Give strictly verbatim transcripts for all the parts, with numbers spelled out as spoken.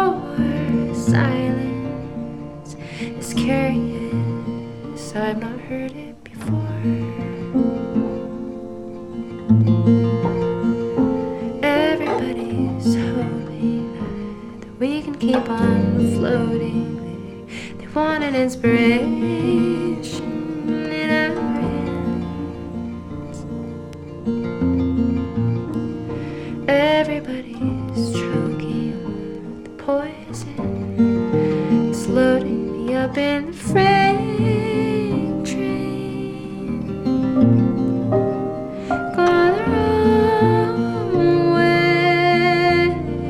your silence is curious. I've not heard it before. Everybody's hoping that we can keep on floating. They, they want an inspiration in our hands. Everybody's choking the poison. It's loading me up in the freight train. Going the wrong way.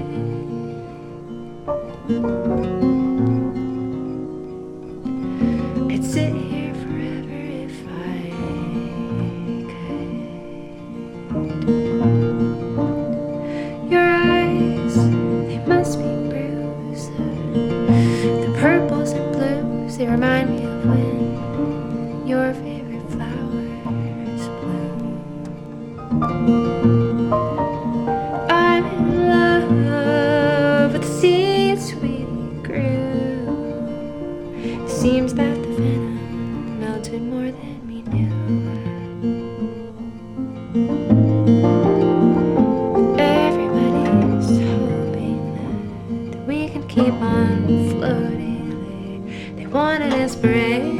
I'd sit here forever if I could. Your eyes, they must be bruised. The purples and blues, they remind me of when your favorite flowers bloom. I'm in love with the seeds we grew. It seems that the venom melted more than we knew. Everybody's hoping that we can keep on floating. They, they want an inspiration